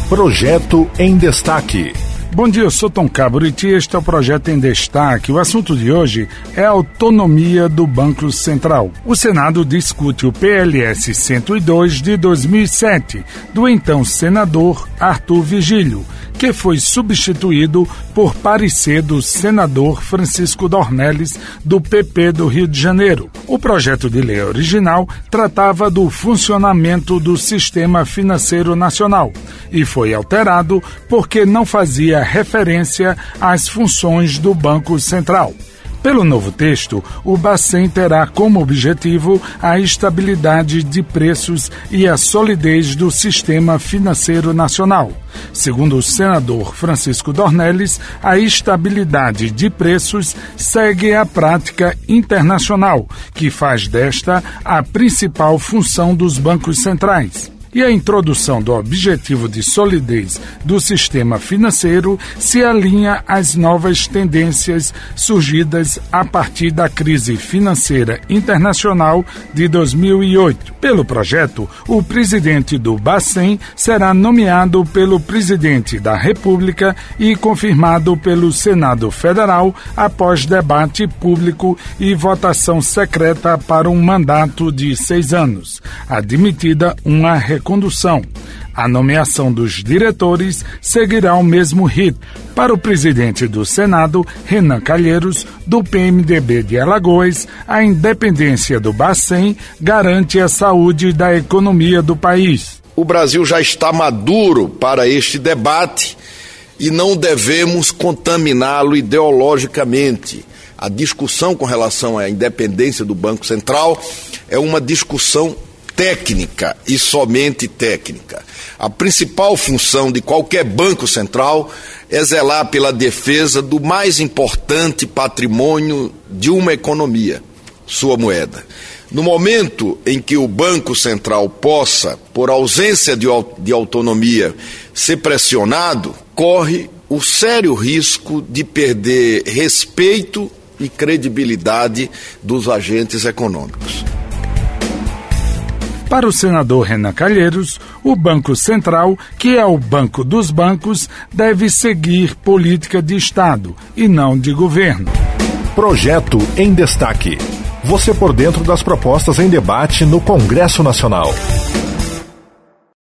Projeto em Destaque. Bom dia, eu sou Tom Caburiti e este é o Projeto em Destaque. O assunto de hoje é a autonomia do Banco Central. O Senado discute o PLS 102 de 2007, do então senador Arthur Vigílio, que foi substituído por parecer do senador Francisco Dornelles, do PP do Rio de Janeiro. O projeto de lei original tratava do funcionamento do sistema financeiro nacional e foi alterado porque não fazia referência às funções do Banco Central. Pelo novo texto, o Bacen terá como objetivo a estabilidade de preços e a solidez do sistema financeiro nacional. Segundo o senador Francisco Dornelles, a estabilidade de preços segue a prática internacional, que faz desta a principal função dos bancos centrais. E a introdução do objetivo de solidez do sistema financeiro se alinha às novas tendências surgidas a partir da crise financeira internacional de 2008. Pelo projeto, o presidente do Bacen será nomeado pelo presidente da República e confirmado pelo Senado Federal após debate público e votação secreta para um mandato de 6 anos, admitida uma recondução. A nomeação dos diretores seguirá o mesmo rito. Para o presidente do Senado, Renan Calheiros, do PMDB de Alagoas, a independência do Bacen garante a saúde da economia do país. O Brasil já está maduro para este debate e não devemos contaminá-lo ideologicamente. A discussão com relação à independência do Banco Central é uma discussão técnica e somente técnica. A principal função de qualquer banco central é zelar pela defesa do mais importante patrimônio de uma economia, sua moeda. No momento em que o Banco Central possa, por ausência de autonomia, ser pressionado, corre o sério risco de perder respeito e credibilidade dos agentes econômicos. Para o senador Renan Calheiros, o Banco Central, que é o banco dos bancos, deve seguir política de Estado e não de governo. Projeto em Destaque. Você por dentro das propostas em debate no Congresso Nacional.